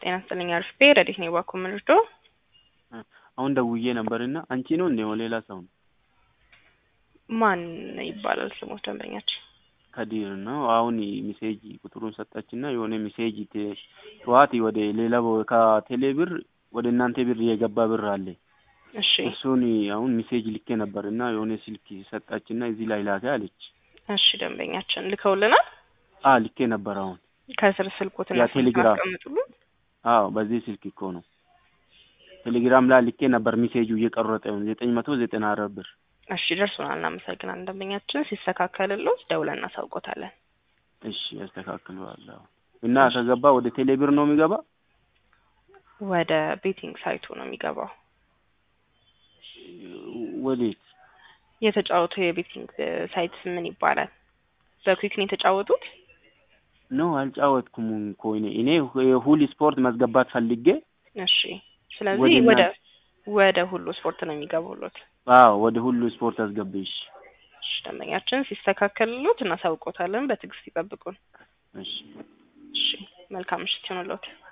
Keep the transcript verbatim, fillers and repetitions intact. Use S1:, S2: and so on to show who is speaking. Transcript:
S1: ጤና ይስጥልኝ አርፌ ረዲት ነው ባኮ ምርዶ
S2: አሁን ደውዬ ነበርና አንቺ ነው እንዴ ሌላ ሰው ነው
S1: ማን ይባላል ስሙ ደንበኛችን
S2: ከዲር ነው አሁን ሜሴጅ ቁጥሩን ሰጣችና የሆነ ሜሴጅ ተዋቲ ወደ ሌላ ከቴሌብር ወደ እናንተ ብር የገባ ብር አለ
S1: እሺ
S2: እሱን አሁን ሜሴጅ ልኬ ነበርና የሆነ ስልክ ሰጣችና እዚህ ላይ ላከ አለች
S1: እሺ ደንበኛችን ልከውልናል
S2: አ ልኬ ነበር አሁን
S1: ከስር ስልኮትና
S2: ቴሌግራም
S1: አስቀምጡልን
S2: አዎ በዚህ ስልክ እኮ ነው ቴሌግራም ላይ ልኬ ነበር ሜሴጁ እየቀረጠ ነው ዘጠኝ መቶ ዘጠና አራት ብር
S1: እሺ ደርሶናል እናመሰግናለን ደንበኛችን ሲስተካከልልዎት ደውለን እናሳውቆታለን
S2: እሺ ያስተካክለዋለሁ እና ከገባ ወደ ቴሌብር ነው የሚገባ
S1: ወደ ቤቲንግ ሳይቱ ነው የሚገባው
S2: ወዴት
S1: የተጫወቱ የቤቲንግ ሳይት ምን ይባላል በኩዊክ ነው የተጫወቱት
S2: ነው አልጫወትኩም ኮይኔ እኔ ሁሉ ስፖርት ማስገባት ፈልጌ
S1: እሺ ስለዚህ ወደ ወደ ሁሉ ስፖርት ነው የሚገባውሎት
S2: አዎ ወደ ሁሉ ስፖርት አስገብሽ
S1: እሺ ደንበኛችን ሲስተካከልልዎት እናሳውቆታለን በትግስት ይጠብቁን
S2: እሺ
S1: እሺ መልካም ምሽት ይሁንልዎት